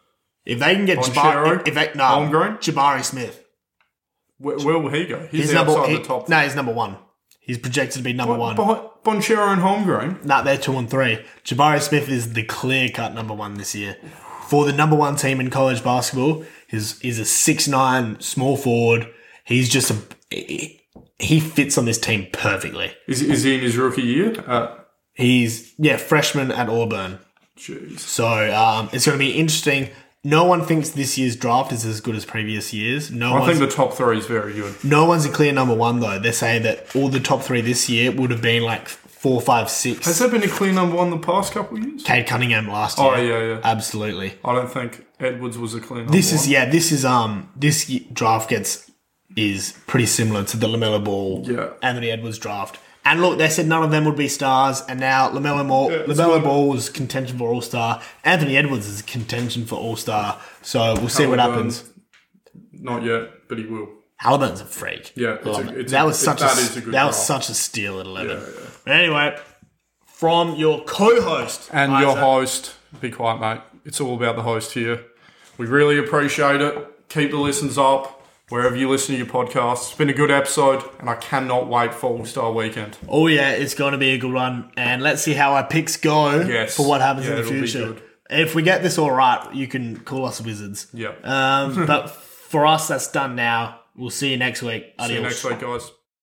if they can get Bonchero? Jabari, if they no, Holmgren? Jabari Smith, Where, where will he go? He's, he's outside number he, the top. no, he's number one. He's projected to be number one. Bon- Bonchero and Holmgren. No, they're two and three. Jabari Smith is the clear cut number one this year. For the number one team in college basketball, he's, he's a six nine small forward. He's just a. He, he fits on this team perfectly. Is, is he in his rookie year? Uh, He's, yeah, freshman at Auburn. Jeez. So um, it's going to be interesting. No one thinks this year's draft is as good as previous years. No I one's, think the top three is very good. no one's a clear number one, though. They're saying that all the top three this year would have been like four, five, six. Has there been a clear number one the past couple of years? Cade Cunningham last year. Oh, yeah, yeah. Absolutely. I don't think Edwards was a clear number This is one. yeah. This is um. This y- draft gets is pretty similar to the LaMelo Ball, Yeah. Anthony Edwards draft. And look, they said none of them would be stars, and now LaMelo Ball, Yeah, it's LaMelo good. Ball was contention for All Star. Anthony Edwards is contention for All Star. So we'll see what Halliburton, happens. Not yet, but he will. Halliburton's a freak. Yeah, it's Love a- it. it's that a- was it- such that a, is a good that was draft. such a steal at eleven. Yeah, yeah. But anyway, from your co-host And your Isaac, host, be quiet, mate. It's all about the host here. We really appreciate it. Keep the listens up wherever you listen to your podcasts. It's been a good episode, and I cannot wait for All Star Weekend. Oh yeah, it's going to be a good one, and let's see how our picks go Yes. for what happens Yeah, in the it'll be future. good. If we get this all right, you can call us wizards. Yeah. Um, but for us, that's done now. We'll see you next week. Adios. See you next week, guys.